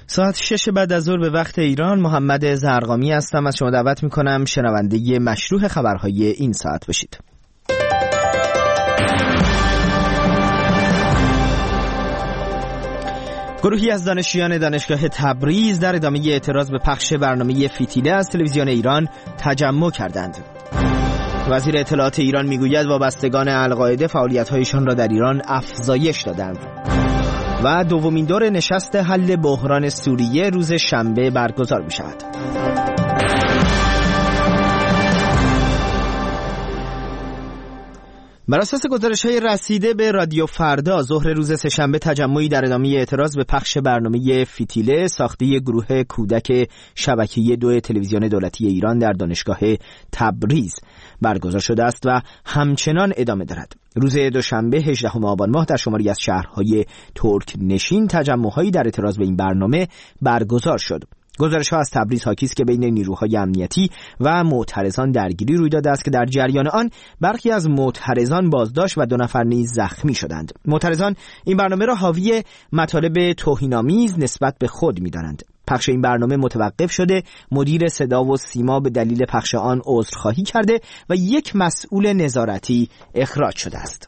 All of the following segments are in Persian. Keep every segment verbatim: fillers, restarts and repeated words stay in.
ساعت شش بعد از ظهر به وقت ایران. محمد زرقامی هستم. از شما دعوت میکنم شنونده مشروع خبرهای این ساعت باشید. گروهی از دانشجویان دانشگاه تبریز در ادامه اعتراض به پخش برنامه فتیله از تلویزیون ایران تجمع کردند. وزیر اطلاعات ایران میگوید وابستگان القاعده فعالیت‌هایشان را در ایران افزایش دادند. و دومین دور نشست حل بحران سوریه روز شنبه برگزار می شود. بر اساس گزارش‌های رسیده به رادیو فردا، ظهر روز سه‌شنبه تجمعی در ادامه اعتراض به پخش برنامه فتیله ساخته گروه کودک شبکه دو تلویزیون دولتی ایران در دانشگاه تبریز برگزار شده است و همچنان ادامه دارد. روز دوشنبه هجدهم آبان ماه در شماری از شهرهای ترک نشین تجمع‌هایی در اعتراض به این برنامه برگزار شد. گزارش‌ها از تبریز حاکی است که بین نیروهای امنیتی و معترضان درگیری روی داده است که در جریان آن برخی از معترضان بازداشت و دو نفر نیز زخمی شدند. معترضان این برنامه را حاوی مطالب توهین‌آمیز نسبت به خود می‌دانند. پخش این برنامه متوقف شده، مدیر صدا و سیما به دلیل پخش آن عذرخواهی کرده و یک مسئول نظارتی اخراج شده است.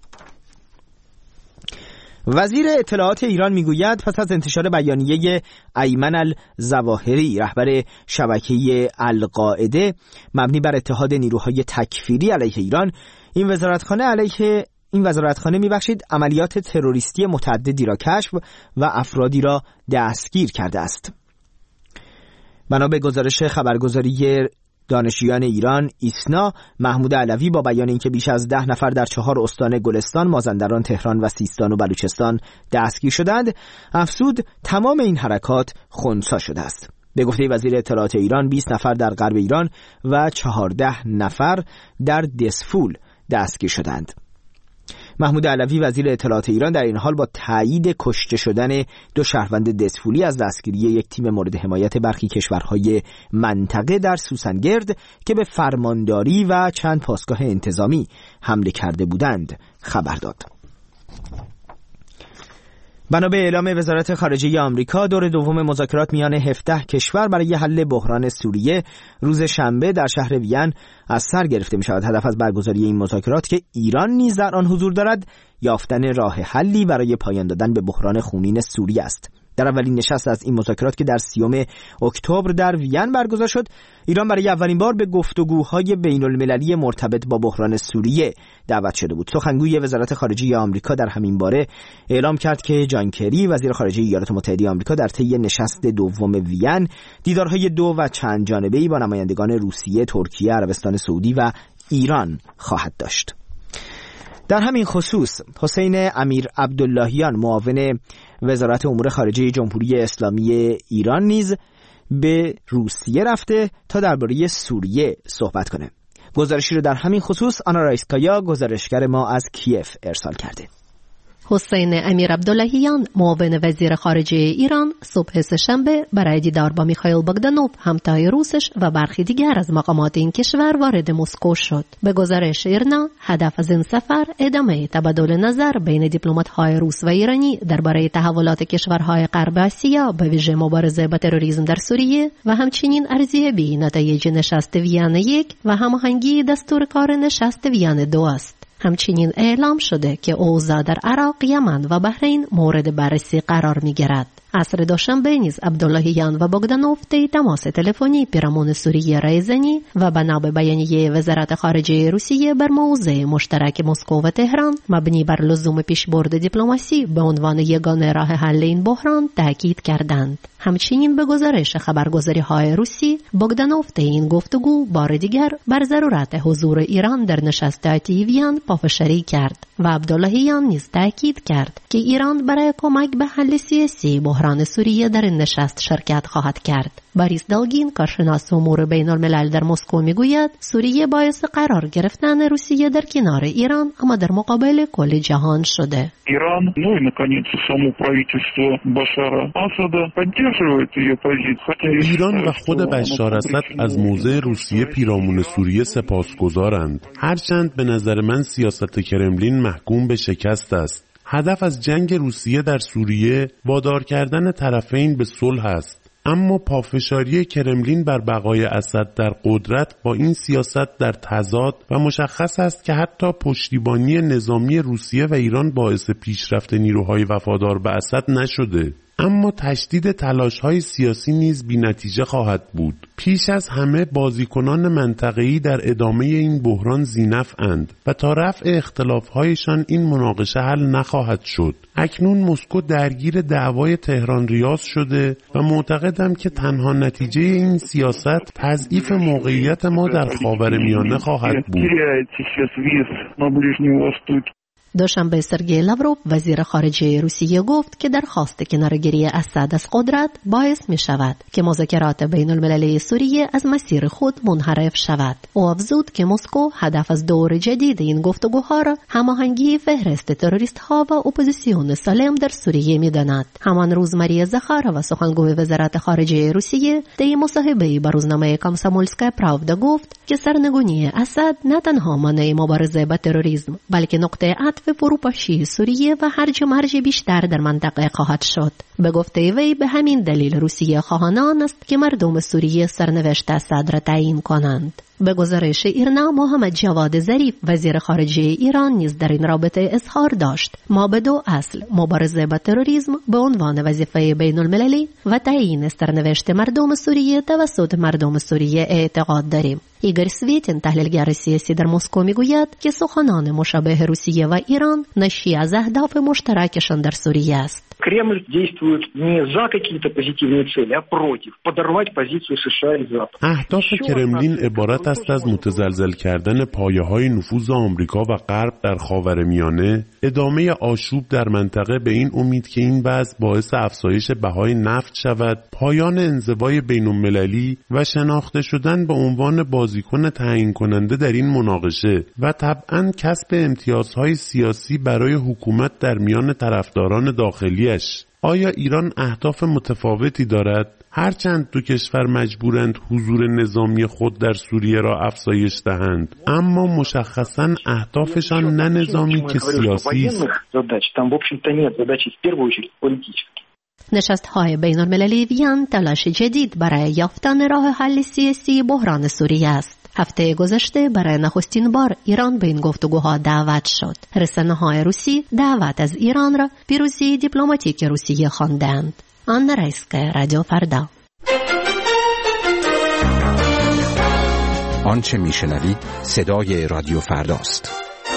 وزیر اطلاعات ایران میگوید پس از انتشار بیانیه ایمن الظواهری رهبر شبکه القاعده مبنی بر اتحاد نیروهای تکفیری علیه ایران، این وزارتخانه علیه این وزارتخانه میبخشید عملیات تروریستی متعددی را کشف و افرادی را دستگیر کرده است. بنا به گزارش خبرگزاری دانشجویان ایران ایسنا، محمود علوی با بیان اینکه بیش از ده نفر در چهار استان گلستان، مازندران، تهران و سیستان و بلوچستان دستگیر شدند، افزود تمام این حرکات خنثی شده است. به گفته وزیر اطلاعات ایران، بیست نفر در غرب ایران و چهارده نفر در دسفول دستگیر شدند. محمود علوی وزیر اطلاعات ایران در این حال با تایید کشته شدن دو شهروند دسفولی از دستگیری یک تیم مورد حمایت برخی کشورهای منطقه در سوسنگرد که به فرمانداری و چند پاسگاه انتظامی حمله کرده بودند خبر داد. بنا به اعلام وزارت خارجه آمریکا، دور دوم مذاکرات میان هفده کشور برای حل بحران سوریه روز شنبه در شهر وین از سر گرفته می شود. هدف از برگزاری این مذاکرات که ایران نیز در آن حضور دارد، یافتن راه حلی برای پایان دادن به بحران خونین سوریه است. در اولین نشست از این مذاکرات که در سیوم اکتبر در وین برگزار شد، ایران برای اولین بار به گفتگوهای بین المللی مرتبط با بحران سوریه دعوت شده بود. سخنگوی وزارت خارجه آمریکا در همین باره اعلام کرد که جان کری وزیر خارجه ایالات متحده آمریکا در طی نشست دوم وین دیدارهای دو و چند جانبه‌ای با نمایندگان روسیه، ترکیه، عربستان سعودی و ایران خواهد داشت. در همین خصوص حسین امیر عبداللهیان معاون وزارت امور خارجه جمهوری اسلامی ایران نیز به روسیه رفته تا درباره سوریه صحبت کنه. گزارشی رو در همین خصوص آنا رایسکایا گزارشگر ما از کیف ارسال کرده. حسین امیر عبداللهیان معاون وزیر خارجه ایران صبح سه‌شنبه برای دیدار با میخائیل بogdanov همتای روسش و برخی دیگر از مقامات این کشور وارد مسکو شد. به گزارش ایرنا، هدف از این سفر ادامه تبادل نظر بین دیپلمات‌های روس و ایرانی درباره تحولات کشورهای غرب آسیا به ویژه مبارزه با تروریسم در سوریه و همچنین ارزیابی نتایج نشست وین یک و هماهنگی دستور کار نشست وین دو است. همچنین اعلام شده که اوضاع در عراق، یمن و بحرین مورد بررسی قرار می‌گیرد. عصر دوشنبه نیز عبداللهیان و بogdanov طی تماس تلفنی پیرامون سوریه را زنی و بنا به بیانیه وزارت خارجه روسیه بر موضوع مشترک مسکو و تهران مبنی بر لزوم پیشبرد دیپلماسی به عنوان یگانه راه حل این بحران تاکید کردند. همچنین به گزارش خبرگزاری‌های روسی، بogdanov طی این گفتگو بار دیگر بر ضرورت حضور ایران در نشست آتی وین پافشاری کرد و عبداللهیان نیز تاکید کرد که ایران برای کمک به حل سیاسی بحران سوریه در این نشست شرکت خواهد کرد. باریس دالگین، کارشناس امور بین الملل در مسکو میگوید سوریه باعث قرار گرفتن روسیه در کنار ایران اما در مقابل کل جهان شده. ایران ну и наконец само правительство Башара Асада поддерживает ее позицию. ایران و خود بشار اسد از موضع روسیه پیرامون سوریه سپاسگزارند. هرچند به نظر من سیاست کرملین محکوم به شکست است. هدف از جنگ روسیه در سوریه وادار کردن طرفین به صلح است. اما پافشاری کرملین بر بقای اسد در قدرت با این سیاست در تضاد و مشخص است که حتی پشتیبانی نظامی روسیه و ایران باعث پیشرفت نیروهای وفادار به اسد نشده. اما تشدید تلاش‌های سیاسی نیز بی‌نتیجه خواهد بود. پیش از همه بازیکنان منطقه‌ای در ادامه این بحران ذی‌نفع‌اند و تا رفع اختلاف‌هایشان این مناقشه حل نخواهد شد. اکنون مسکو درگیر دعوای تهران ریاض شده و معتقدم که تنها نتیجه این سیاست تضعیف موقعیت ما در خاورمیانه خواهد بود. دوشنبه سرگئی لاوروف وزیر خارجه روسیه گفت که درخواست کناره‌گیری اسد از قدرت باعث می شود که مذاکرات بین المللی سوریه از مسیر خود منحرف شود. او افزود که مسکو هدف از دور جدید این گفتگوها را هماهنگی فهرست تروریست ها و اپوزیسیون سالم در سوریه می داند. همان روز ماریا زخارова سخنگوی وزارت خارجه روسیه در مصاحبه‌ای با روزنامه کامسомольская правда گفت که سرنگونی اسد نه تنها مانع مبارزه با تروریسم بلکه نقطه و فروپاشی سوریه و هرج و مرج بیشتر در منطقه خواهد شد. به گفته وی به همین دلیل روسیه خواهان است که مردم سوریه سرنوشت اسد را تعیین کنند. به گزارش ایرنا محمد جواد ظریف وزیر خارجه ایران نیز در این رابطه اظهار داشت: ما به دو اصل مبارزه با تروریسم به عنوان وظیفه بین المللی و تعیین سرنوشت مردم سوریه توسط مردم سوریه اعتقاد داریم. ایگور سویتین تحلیلگر سیاسی در مسکو میگوید که سخنان مشابه روسیه و ایران ناشی از اهداف مشترکشان در سوریه است. Кремль действует не за какие-то позитивные цели, а против, подорвать позицию США и Запада. اهداف کرملین عبارت است از متزلزل کردن پایه‌های نفوذ آمریکا و غرب در خاورمیانه، ادامه آشوب در منطقه به این امید که این وضع باعث افزایش بهای نفت شود، پایان انزوای بین‌المللی و شناخته شدن به عنوان بازیکن تعیین کننده در این مناقشه و طبعاً کسب امتیازهای سیاسی برای حکومت در میان طرفداران داخلی. آیا ایران اهداف متفاوتی دارد؟ هرچند دو کشور مجبورند حضور نظامی خود در سوریه را افزایش دهند، اما مشخصاً اهدافشان نه نظامی که سیاسی است. نشست‌های بین‌المللی وین تلاش جدید برای یافتن راه حل سیاسی بحران سوریه است. هفته گذشته برای نخستین بار ایران به این گفتگوها دعوت شد. رسانه‌های روسی دعوت از ایران را پیروزی دیپلماتیک روسیه خواندند. آنا رایسکا، رادیو فردا. آنچه میشنوید صدای رادیو فرداست.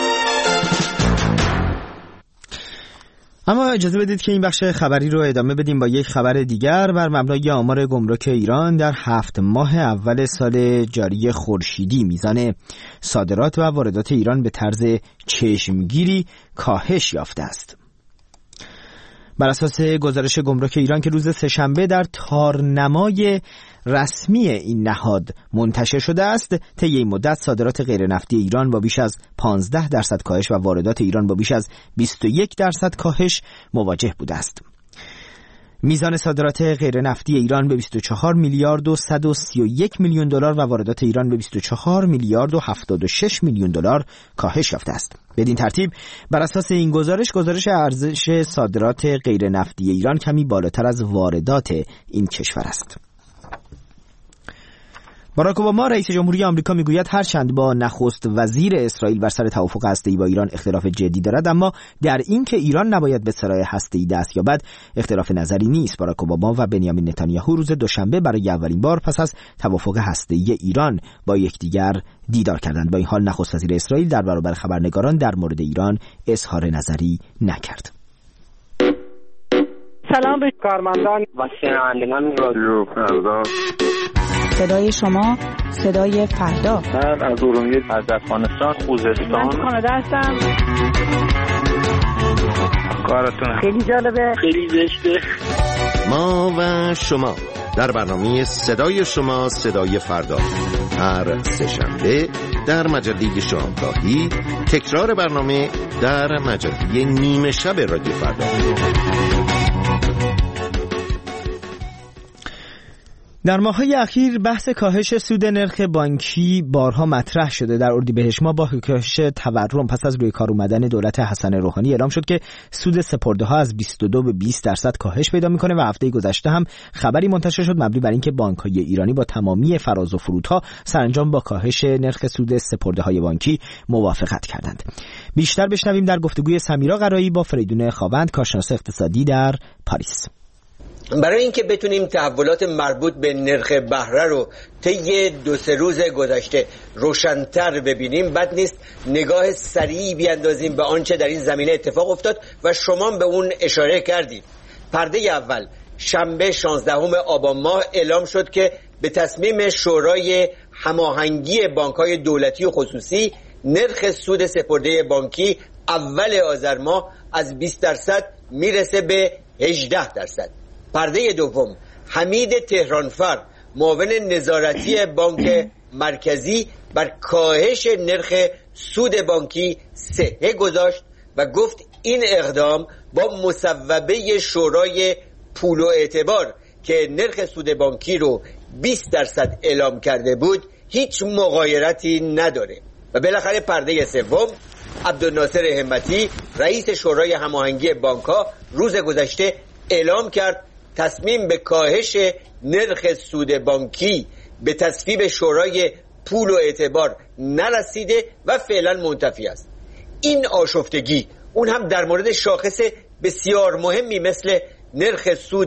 اما اجازه بدید که این بخش خبری رو ادامه بدیم با یک خبر دیگر. بر مبنای آمار گمرک ایران در هفت ماه اول سال جاری خورشیدی میزان صادرات و واردات ایران به طرز چشمگیری کاهش یافته است. بر اساس گزارش گمرک ایران که روز سه‌شنبه در تارنمای رسمی این نهاد منتشر شده است، طی این مدت صادرات غیر نفتی ایران با بیش از پانزده درصد کاهش و واردات ایران با بیش از بیست و یک درصد کاهش مواجه بوده است. میزان صادرات غیر نفتی ایران به بیست و چهار میلیارد و صد و سی و یک میلیون دلار و واردات ایران به بیست و چهار میلیارد و هفتاد و شش میلیون دلار کاهش یافته است. بدین ترتیب بر اساس این گزارش گزارش ارزش صادرات غیر نفتی ایران کمی بالاتر از واردات این کشور است. باراک اوباما رئیس جمهوری آمریکا میگوید هرچند با نخست وزیر اسرائیل بر سر توافق هسته‌ای با ایران اختلاف جدی دارد، اما در این که ایران نباید به سراح هسته‌ای دست یابد اختلاف نظری نیست. باراک اوباما و بنیامین نتانیاهو روز دوشنبه برای اولین بار پس از توافق هسته‌ای ایران با یکدیگر دیدار کردند. با این حال نخست وزیر اسرائیل در برابر خبرنگاران در مورد ایران اظهار نظری نکرد. سلام به کارمندان و شنوندگان رادیو فردا. صدای شما صدای فردا. من از ارومیه از افغانستان خوزستان. من کانادا هستم. کارتون خیلی جالبه، خیلی زشته. ما و شما در برنامه صدای شما صدای فردا هر سه‌شنبه در مجله شامگاهی، تکرار برنامه در مجله نیمه شب رادیو فردا. در ماه‌های اخیر بحث کاهش سود نرخ بانکی بارها مطرح شده. در اردیبهشت ماه با کاهش تورم پس از روی کار اومدن دولت حسن روحانی اعلام شد که سود سپرده‌ها از بیست و دو به بیست درصد کاهش پیدا می‌کنه و هفته گذشته هم خبری منتشر شد مبنی بر اینکه بانک‌های ایرانی با تمامی فراز و فرودها سرانجام با کاهش نرخ سود سپرده‌های بانکی موافقت کردند. بیشتر بشنویم در گفتگوی سمیرا قرایی با فریدون خاوند، کارشناس اقتصادی در پاریس. برای اینکه بتونیم تحولات مربوط به نرخ بهره رو طی دو سه روز گذشته روشن‌تر ببینیم، بد نیست نگاه سریعی بیاندازیم به آنچه در این زمینه اتفاق افتاد و شما به اون اشاره کردید. پرده اول شنبه شانزدهم آبان ماه اعلام شد که به تصمیم شورای هماهنگی بانک‌های دولتی و خصوصی نرخ سود سپرده بانکی اول آذر ماه از بیست درصد میرسه به هجده درصد. پرده دوم حمید تهرانفر معاون نظارتی بانک مرکزی بر کاهش نرخ سود بانکی صحه گذاشت و گفت این اقدام با مصوبه شورای پول و اعتبار که نرخ سود بانکی رو بیست درصد اعلام کرده بود هیچ مغایرتی نداره. و بالاخره پرده سوم عبدالناصر همتی رئیس شورای هماهنگی بانک‌ها روز گذشته اعلام کرد تصمیم به کاهش نرخ سود بانکی به تصویب شورای پول و اعتبار نرسیده و فعلا منتفی است. این آشفتگی اون هم در مورد شاخص بسیار مهمی مثل نرخ سود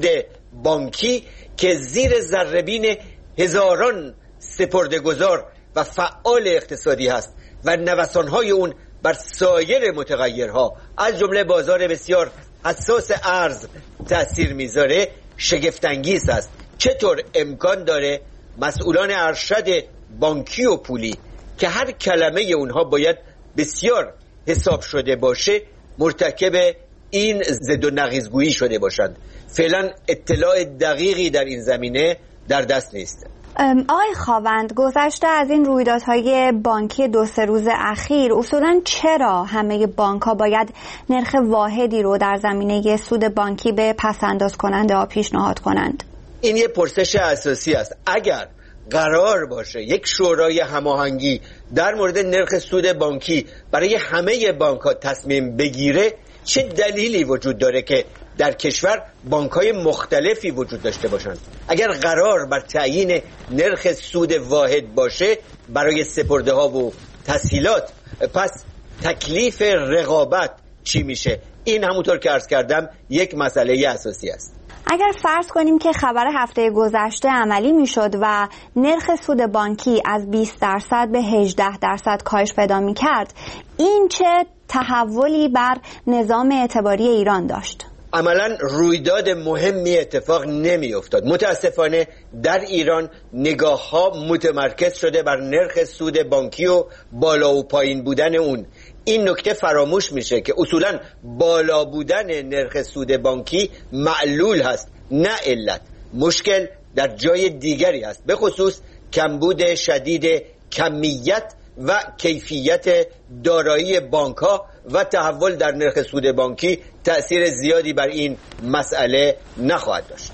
بانکی که زیر ذره‌بین هزاران سپرده‌گذار و فعال اقتصادی هست و نوسان‌های اون بر سایر متغیرها از جمله بازار بسیار اساس ارز تأثیر میذاره شگفت‌انگیز است. چطور امکان داره مسئولان ارشد بانکی و پولی که هر کلمه اونها باید بسیار حساب شده باشه مرتکب این ضد و نقیض‌گویی شده باشند؟ فعلا اطلاع دقیقی در این زمینه در دست نیست. آقای خاوند، گذشته از این رویدادهای بانکی دو سه روز اخیر اصولاً چرا همه بانک‌ها باید نرخ واحدی رو در زمینه سود بانکی به پس‌انداز کننده ها پیشنهاد کنند؟ این یه پرسش اساسی است. اگر قرار باشه یک شورای هماهنگی در مورد نرخ سود بانکی برای همه بانک‌ها تصمیم بگیره، چه دلیلی وجود داره که در کشور بانک‌های مختلفی وجود داشته باشند؟ اگر قرار بر تعیین نرخ سود واحد باشه برای سپرده‌ها و تسهیلات، پس تکلیف رقابت چی میشه؟ این همونطور که عرض کردم یک مسئله اساسی است. اگر فرض کنیم که خبر هفته گذشته عملی میشد و نرخ سود بانکی از بیست درصد به هجده درصد کاهش پیدا میکرد، این چه تحولی بر نظام اعتباری ایران داشت؟ عملاً رویداد مهمی اتفاق نمی افتاد. متاسفانه در ایران نگاه ها متمرکز شده بر نرخ سود بانکی و بالا و پایین بودن اون. این نکته فراموش میشه که اصولاً بالا بودن نرخ سود بانکی معلول هست نه علت. مشکل در جای دیگری هست، به خصوص کمبود شدید کمیت و کیفیت دارایی بانک ها و تحول در نرخ سود بانکی تأثیر زیادی بر این مسئله نخواهد داشت.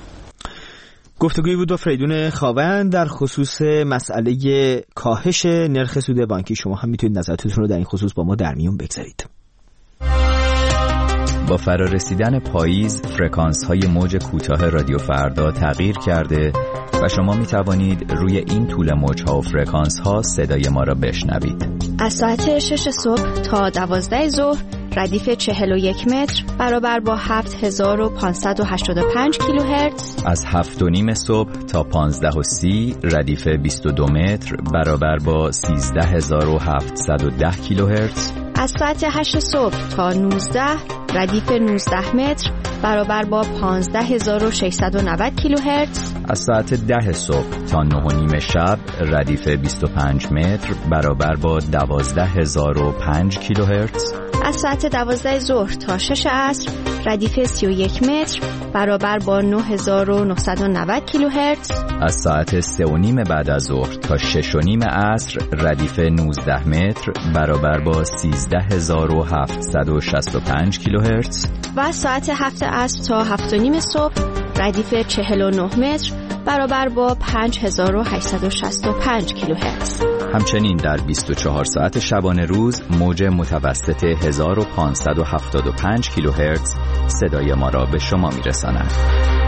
گفتگویی بود با فریدون خاوند در خصوص مسئله کاهش نرخ سود بانکی. شما هم میتونید نظرتون رو در این خصوص با ما در میون بگذارید. با فرارسیدن پاییز فرکانس های موج کوتاه رادیو فردا تغییر کرده و شما می توانید روی این طول موج ها و فرکانس ها صدای ما را بشنوید. از ساعت شش صبح تا دوازده ظهر ردیف چهل و یک متر برابر با هفت هزار و پانصد و هشتاد و پنج کیلوهرتز. از هفت و نیم صبح تا پانزده و سی ردیف بیست و دو متر برابر با سیزده هزار و هفتصد و ده کیلوهرتز. از ساعت هشت صبح تا نوزده ردیف نوزده متر برابر با پانزده هزار و ششصد و نود کیلوهرتز. از ساعت ده صبح تا نه و نیم شب ردیف بیست و پنج متر برابر با دوازده هزار و پنج کیلوهرتز. از ساعت دوازده ظهر تا شش عصر ردیف سی و یک متر برابر با نه هزار و نهصد و نود کیلوهرتز. از ساعت سه و نیم بعد از ظهر تا شش و نیم عصر ردیف نوزده متر برابر با سیزده هزار و هفتصد و شصت و پنج کیلوهرتز. و از ساعت هفت عصر تا هفت و نیم صبح ردیف چهل و نه متر برابر با پنج هزار و هشتصد و شصت و پنج کیلوهرتز. همچنین در بیست و چهار ساعت شبانه روز موج متوسط هزار و پانصد و هفتاد و پنج کیلوهرتز صدای ما را به شما میرساند.